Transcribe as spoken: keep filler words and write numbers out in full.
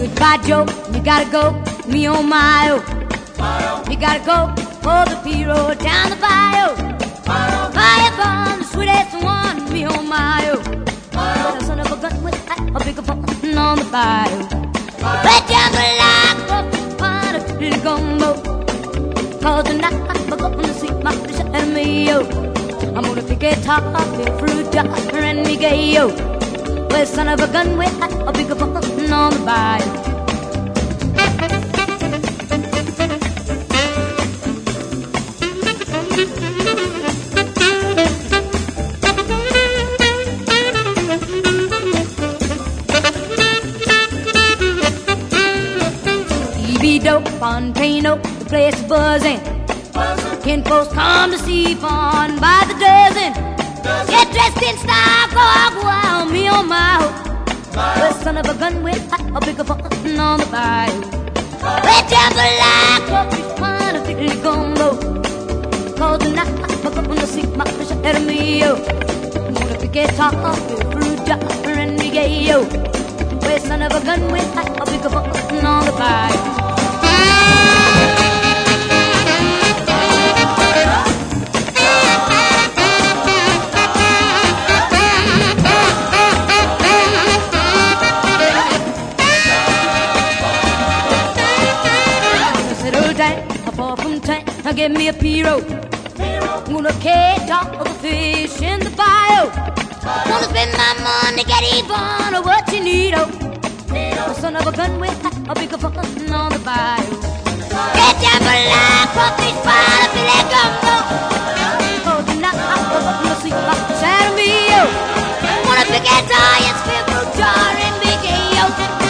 Goodbye, Joe, you gotta go, me oh my oh. You gotta go for the P-road down the bayou. Fire from the sweetest one, me oh my oh. But a son of a gun with a bigger fun on the bayou. Let down the light for the fun of the gumbo. Cause tonight I'm gonna see my enemy, yo. I'm gonna pick a top of the fruit jar and me gay, yo. Well, son of a gun with a bigger fun on the bayou. Dope on Pano, the place is buzzing. Kin folks come to see fun by the dozen. Get dressed in style, go out wild, me on my hook. The son of a gun with a bigger fun on the bayou. Let down the light, go fish fun, a fiddly gumbo. Cause tonight I'm gonna see my fish ahead of me, yo. I'm gonna pick a top of the fruit jar and me gay, yo. Well, son of a gun with a bigger fun on the bayou. Now give me a P-road. Gonna catch all the fish in the bayou. Gonna spend my money, get even on what you need, oh. The son of a gun with a bigger fun on the bayou. Get down for life, crawfish fry, a filet gumbo. Oh, tonight I'm gonna see my shadow me, oh. Gonna pick a tie and spin fruit jar and big, yo.